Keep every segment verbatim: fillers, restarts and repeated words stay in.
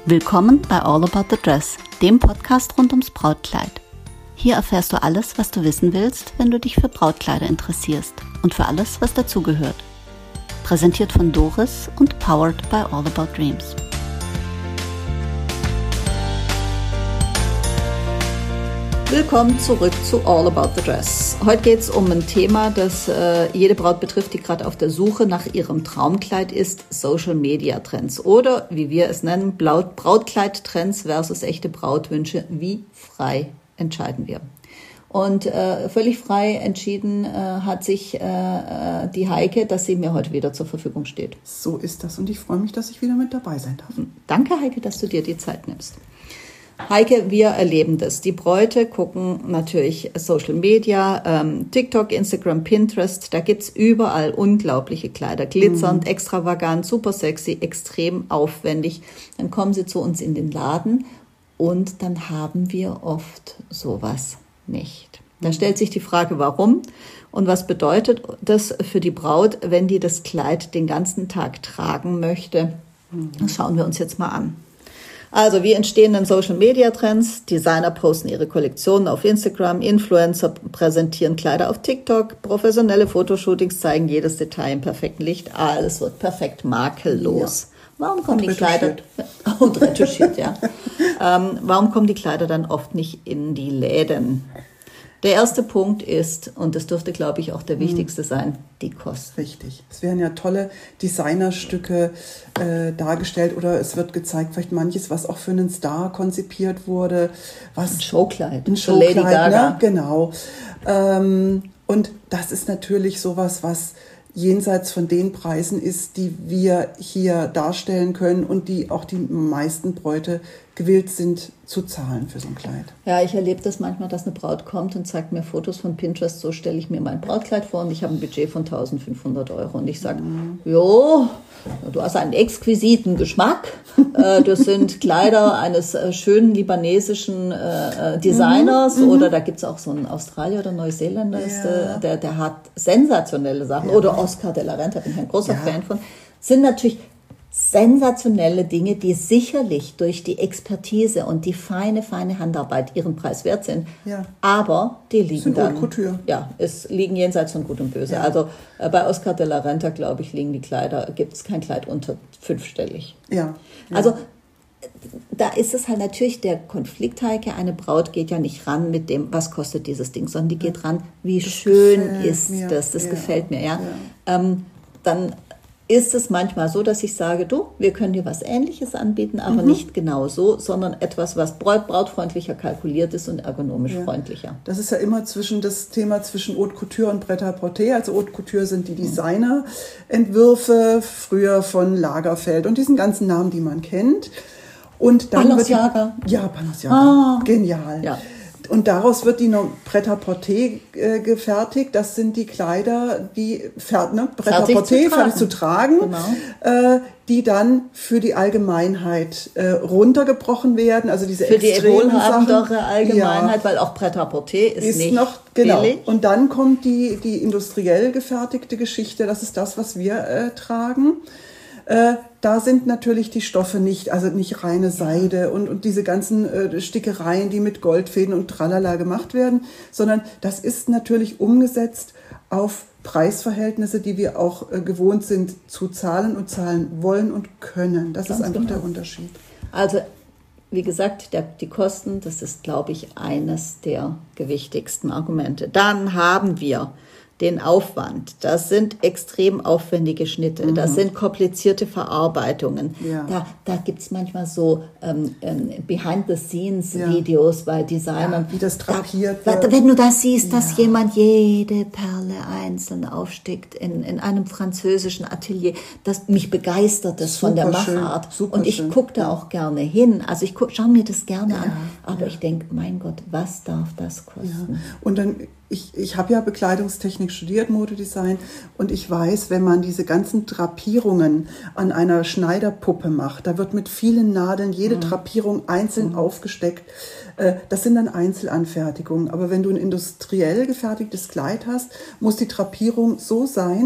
Willkommen bei All About the Dress, dem Podcast rund ums Brautkleid. Hier erfährst du alles, was du wissen willst, wenn du dich für Brautkleider interessierst und für alles, was dazugehört. Präsentiert von Doris und powered by All About Dreams. Willkommen zurück zu All About the Dress. Heute geht es um ein Thema, das äh, jede Braut betrifft, die gerade auf der Suche nach ihrem Traumkleid ist: Social Media Trends oder, wie wir es nennen, Brautkleid-Trends versus echte Brautwünsche. Wie frei entscheiden wir? Und äh, völlig frei entschieden äh, hat sich äh, die Heike, dass sie mir heute wieder zur Verfügung steht. So ist das und ich freue mich, dass ich wieder mit dabei sein darf. Danke, Heike, dass du dir die Zeit nimmst. Heike, wir erleben das. Die Bräute gucken natürlich Social Media, ähm, TikTok, Instagram, Pinterest. Da gibt's überall unglaubliche Kleider. Glitzernd, mhm. extravagant, super sexy, extrem aufwendig. Dann kommen sie zu uns in den Laden und dann haben wir oft sowas nicht. Da stellt sich die Frage, warum und was bedeutet das für die Braut, wenn die das Kleid den ganzen Tag tragen möchte. Das schauen wir uns jetzt mal an. Also, wie entstehen denn Social-Media-Trends? Designer posten ihre Kollektionen auf Instagram, Influencer präsentieren Kleider auf TikTok, professionelle Fotoshootings zeigen jedes Detail im perfekten Licht. Alles wird perfekt makellos. Ja. Warum kommen und die Kleider... Und retuschiert, ja. ähm, warum kommen die Kleider dann oft nicht in die Läden? Der erste Punkt ist, und das dürfte, glaube ich, auch der wichtigste sein, die Kosten. Richtig. Es werden ja tolle Designerstücke äh, dargestellt oder es wird gezeigt, vielleicht manches, was auch für einen Star konzipiert wurde. Was, ein Showkleid. Ein Showkleid, Lady Gaga. Ne? Genau. Ähm, und das ist natürlich sowas, was jenseits von den Preisen ist, die wir hier darstellen können und die auch die meisten Bräute gewillt sind zu zahlen für so ein Kleid. Ja, ich erlebe das manchmal, dass eine Braut kommt und zeigt mir Fotos von Pinterest, so stelle ich mir mein Brautkleid vor und ich habe ein Budget von eintausendfünfhundert Euro und ich sage, mhm. jo, du hast einen exquisiten Geschmack, das sind Kleider eines schönen libanesischen Designers mhm. oder da gibt es auch so einen Australier oder Neuseeländer, ja. der, der hat sensationelle Sachen ja. oder Oscar de la Renta, bin ich ein großer ja. Fan von, sind natürlich sensationelle Dinge, die sicherlich durch die Expertise und die feine, feine Handarbeit ihren Preis wert sind. Ja. Aber die liegen sind dann... Couture. Ja, es liegen jenseits von Gut und Böse. Ja. Also äh, bei Oscar de la Renta, glaube ich, liegen die Kleider, gibt es kein Kleid unter fünfstellig. Ja. ja. Also da ist es halt natürlich der Konflikt, Heike. Eine Braut geht ja nicht ran mit dem, was kostet dieses Ding, sondern die geht ran, wie das schön ist mir. das, das ja. gefällt mir. Ja. ja. Ähm, dann ist es manchmal so, dass ich sage, du, wir können dir was Ähnliches anbieten, aber mhm. nicht genau so, sondern etwas, was brautfreundlicher kalkuliert ist und ergonomisch ja. freundlicher. Das ist ja immer zwischen das Thema zwischen Haute Couture und Pret-à-Porter. Also Haute Couture sind die Designerentwürfe, früher von Lagerfeld und diesen ganzen Namen, die man kennt. Und dann Balenciaga. Wird die, ja, Balenciaga. Ah. Genial. Ja. Und daraus wird die Pret-à-Porter äh, gefertigt. Das sind die Kleider, die ne, Pret-à-Porter fertig zu tragen, genau. äh, die dann für die Allgemeinheit äh, runtergebrochen werden. Also diese für die wohlhabendere Sachen. Allgemeinheit, Ja. weil auch Pret-à-Porter ist, ist nicht noch genau. billig. Und dann kommt die die industriell gefertigte Geschichte. Das ist das, was wir äh, tragen. Äh, da sind natürlich die Stoffe nicht, also nicht reine Seide und, und diese ganzen äh, Stickereien, die mit Goldfäden und Tralala gemacht werden, sondern das ist natürlich umgesetzt auf Preisverhältnisse, die wir auch äh, gewohnt sind zu zahlen und zahlen wollen und können. Das Ganz ist einfach genau. der Unterschied. Also wie gesagt, der, die Kosten, das ist, glaube ich, eines der gewichtigsten Argumente. Dann haben wir den Aufwand. Das sind extrem aufwendige Schnitte. Mhm. Das sind komplizierte Verarbeitungen. Ja. Da, da gibt es manchmal so ähm, ähm, Behind-the-Scenes-Videos ja. bei Designern. Ja, wie das drapiert da, wird. Wenn du das siehst, ja. dass jemand jede Perle einzeln aufstickt in, in einem französischen Atelier, das mich begeistert das von der Machart. Und ich gucke da auch gerne hin. Also ich schaue mir das gerne ja. an. Aber ja. ich denke, mein Gott, was darf das kosten? Ja. Und dann Ich, ich habe ja Bekleidungstechnik studiert, Modedesign, und ich weiß, wenn man diese ganzen Drapierungen an einer Schneiderpuppe macht, da wird mit vielen Nadeln jede mhm. Drapierung einzeln mhm. aufgesteckt. Äh, das sind dann Einzelanfertigungen. Aber wenn du ein industriell gefertigtes Kleid hast, muss die Drapierung so sein,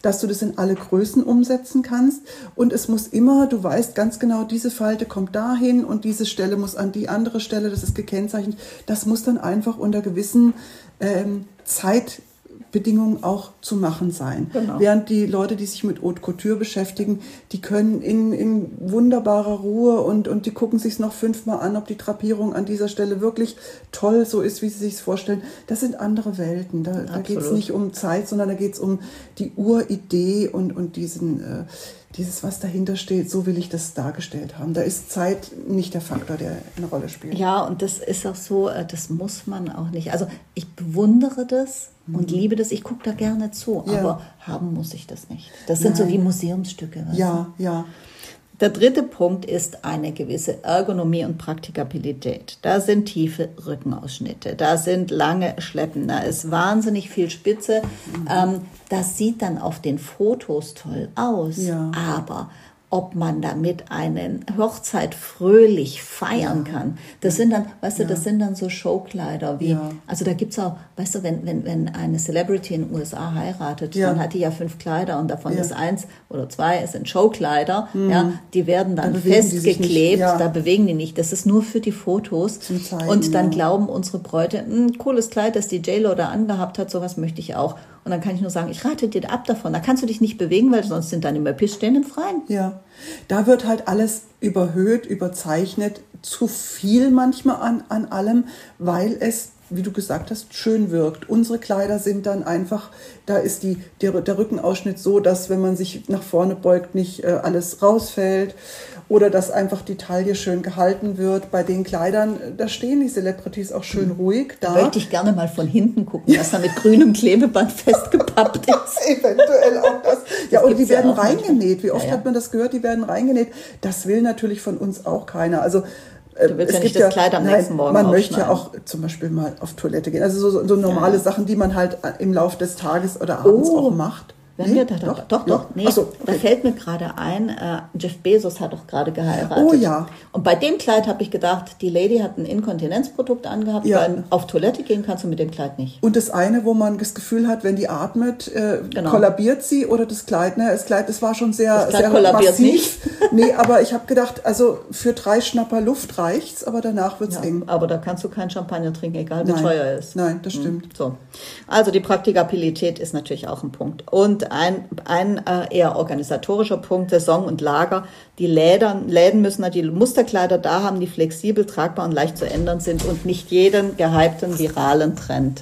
dass du das in alle Größen umsetzen kannst. Und es muss immer, du weißt ganz genau, diese Falte kommt dahin und diese Stelle muss an die andere Stelle, das ist gekennzeichnet. Das muss dann einfach unter gewissen ähm, Zeitbedingungen auch zu machen sein. Genau. Während die Leute, die sich mit Haute Couture beschäftigen, die können in, in wunderbarer Ruhe und, und die gucken sich es noch fünfmal an, ob die Drapierung an dieser Stelle wirklich toll so ist, wie sie sich es vorstellen. Das sind andere Welten. Da, da geht es nicht um Zeit, sondern da geht es um die Uridee und, und diesen, äh, dieses, was dahinter steht, so will ich das dargestellt haben. Da ist Zeit nicht der Faktor, der eine Rolle spielt. Ja, und das ist auch so, das muss man auch nicht. Also ich bewundere das und liebe das. Ich gucke da gerne zu, ja. aber haben muss ich das nicht. Das sind Nein. so wie Museumsstücke. Ja, du? ja. Der dritte Punkt ist eine gewisse Ergonomie und Praktikabilität. Da sind tiefe Rückenausschnitte, da sind lange Schleppen, da ist wahnsinnig viel Spitze. Mhm. Ähm, das sieht dann auf den Fotos toll aus, ja. aber ob man damit eine Hochzeit fröhlich feiern ja. kann. Das sind dann, weißt du, ja. das sind dann so Showkleider wie, ja. also da gibt's auch, weißt du, wenn, wenn, wenn eine Celebrity in den U S A heiratet, ja. dann hat die ja fünf Kleider und davon ja. ist eins oder zwei, es sind Showkleider, mhm. ja, die werden dann, dann festgeklebt, ja. da bewegen die nicht. Das ist nur für die Fotos. Zum Zeigen, und dann ja. glauben unsere Bräute, ein cooles Kleid, das die J-Lo da angehabt hat, sowas möchte ich auch. Und dann kann ich nur sagen, ich rate dir ab davon. Da kannst du dich nicht bewegen, weil sonst sind deine Möppis stehen im Freien. Ja, da wird halt alles überhöht, überzeichnet, zu viel manchmal an, an allem, weil es, wie du gesagt hast, schön wirkt. Unsere Kleider sind dann einfach, da ist die, der, der Rückenausschnitt so, dass wenn man sich nach vorne beugt, nicht äh, alles rausfällt. Oder dass einfach die Taille schön gehalten wird. Bei den Kleidern, da stehen die Celebrities auch schön ruhig da. Da möchte ich gerne mal von hinten gucken, was da mit grünem Klebeband festgepappt ist. Eventuell auch das. Ja, das und die werden ja reingenäht. Wie oft ja, ja. hat man das gehört? Die werden reingenäht. Das will natürlich von uns auch keiner. Also du willst es ja nicht das Kleid am nein, nächsten Morgen man möchte ja auch zum Beispiel mal auf Toilette gehen. Also so, so normale ja. Sachen, die man halt im Laufe des Tages oder abends oh. auch macht. Wenn nee, wir da, doch, doch, doch, nee, ja. so, okay. Da fällt mir gerade ein, äh, Jeff Bezos hat doch gerade geheiratet. Oh ja. Und bei dem Kleid habe ich gedacht, die Lady hat ein Inkontinenzprodukt angehabt, ja. weil auf Toilette gehen kannst du mit dem Kleid nicht. Und das eine, wo man das Gefühl hat, wenn die atmet, äh, genau. kollabiert sie, oder das Kleid, ne, das Kleid, das war schon sehr, das Kleid sehr kollabiert massiv. Nicht. Nee, aber ich habe gedacht, also für drei Schnapper Luft reicht's, aber danach wird's ja, eng. Aber da kannst du kein Champagner trinken, egal wie Nein. teuer er ist. Nein, das stimmt. Hm, so. Also die Praktikabilität ist natürlich auch ein Punkt. Und ein, ein Ein äh, eher organisatorischer Punkt, Saison und Lager. Die Läden, Läden müssen halt die Musterkleider da haben, die flexibel, tragbar und leicht zu ändern sind und nicht jeden gehypten viralen Trend.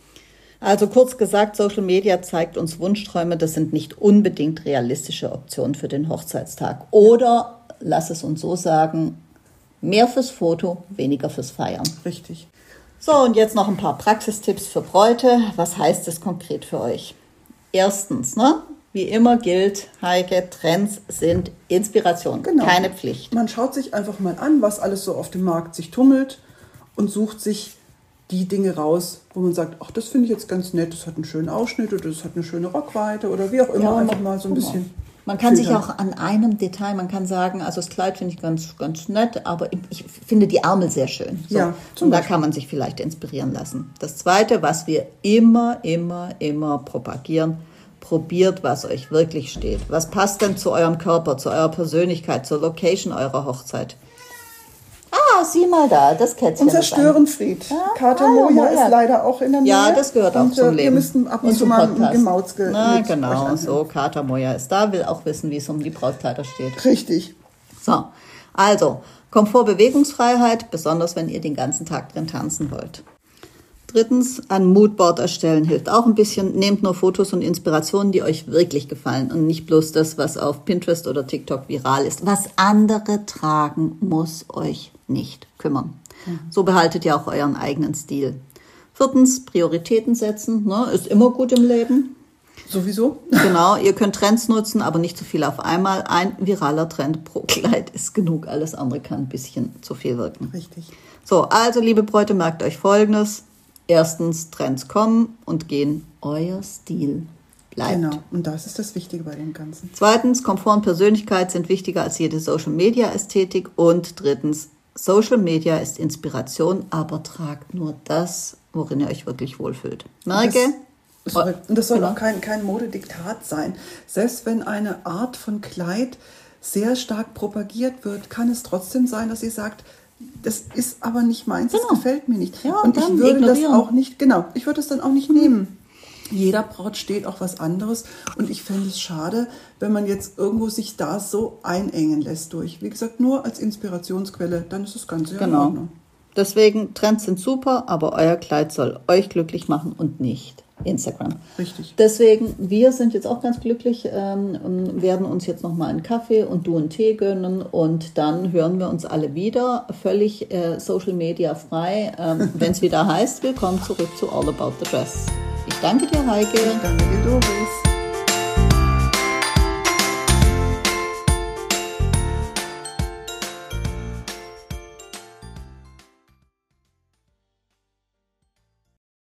Also kurz gesagt, Social Media zeigt uns Wunschträume, das sind nicht unbedingt realistische Optionen für den Hochzeitstag. Oder, lass es uns so sagen, mehr fürs Foto, weniger fürs Feiern. Richtig. So, und jetzt noch ein paar Praxistipps für Bräute. Was heißt das konkret für euch? Erstens, ne? Wie immer gilt, Heike, Trends sind Inspiration, genau. keine Pflicht. Man schaut sich einfach mal an, was alles so auf dem Markt sich tummelt und sucht sich die Dinge raus, wo man sagt, ach, das finde ich jetzt ganz nett, das hat einen schönen Ausschnitt oder das hat eine schöne Rockweite oder wie auch immer, ja, einfach mal so ein bisschen. Man kann sich auch an einem Detail, man kann sagen, also das Kleid finde ich ganz, ganz nett, aber ich finde die Ärmel sehr schön. So. Ja, und da kann man sich vielleicht inspirieren lassen. Das Zweite, was wir immer, immer, immer propagieren, probiert, was euch wirklich steht. Was passt denn zu eurem Körper, zu eurer Persönlichkeit, zur Location eurer Hochzeit? Ah, sieh mal da, das Kätzchen. Unser Störenfried. Ja? Kater Moja, Moja ist leider auch in der Nähe. Ja, das gehört auch und, zum Leben. Wir müssten ab und, und zu mal ein Gemauzke. Na, genau, so, Kater Moja ist da, will auch wissen, wie es um die Brautkleider steht. Richtig. So, also, Komfort, Bewegungsfreiheit, besonders wenn ihr den ganzen Tag drin tanzen wollt. Drittens, ein Moodboard erstellen hilft auch ein bisschen. Nehmt nur Fotos und Inspirationen, die euch wirklich gefallen und nicht bloß das, was auf Pinterest oder TikTok viral ist. Was andere tragen, muss euch nicht kümmern. Mhm. So behaltet ihr auch euren eigenen Stil. Viertens, Prioritäten setzen, ne, ist immer gut im Leben. Sowieso. Genau, ihr könnt Trends nutzen, aber nicht zu viel auf einmal. Ein viraler Trend pro Kleid ist genug. Alles andere kann ein bisschen zu viel wirken. Richtig. So, also liebe Bräute, merkt euch Folgendes. Erstens, Trends kommen und gehen, euer Stil bleibt. Genau, und das ist das Wichtige bei dem Ganzen. Zweitens, Komfort und Persönlichkeit sind wichtiger als jede Social-Media-Ästhetik. Und drittens, Social Media ist Inspiration, aber tragt nur das, worin ihr euch wirklich wohlfühlt. Merke? Und das soll genau. auch kein, kein Modediktat sein. Selbst wenn eine Art von Kleid sehr stark propagiert wird, kann es trotzdem sein, dass sie sagt, das ist aber nicht meins, genau. das gefällt mir nicht. Ja, und und ich würde das ignorieren. auch nicht, genau, ich würde es dann auch nicht mhm. nehmen. Jeder Braut steht auch was anderes und ich fände es schade, wenn man jetzt irgendwo sich da so einengen lässt durch. Wie gesagt, nur als Inspirationsquelle, dann ist das Ganze ja genau. in Ordnung. Deswegen, Trends sind super, aber euer Kleid soll euch glücklich machen und nicht Instagram. Richtig. Deswegen, wir sind jetzt auch ganz glücklich, ähm, werden uns jetzt nochmal einen Kaffee und du einen Tee gönnen und dann hören wir uns alle wieder, völlig äh, Social Media frei, ähm, wenn es wieder heißt, willkommen zurück zu All About the Dress. Ich danke dir, Heike. Ich danke dir, Doris.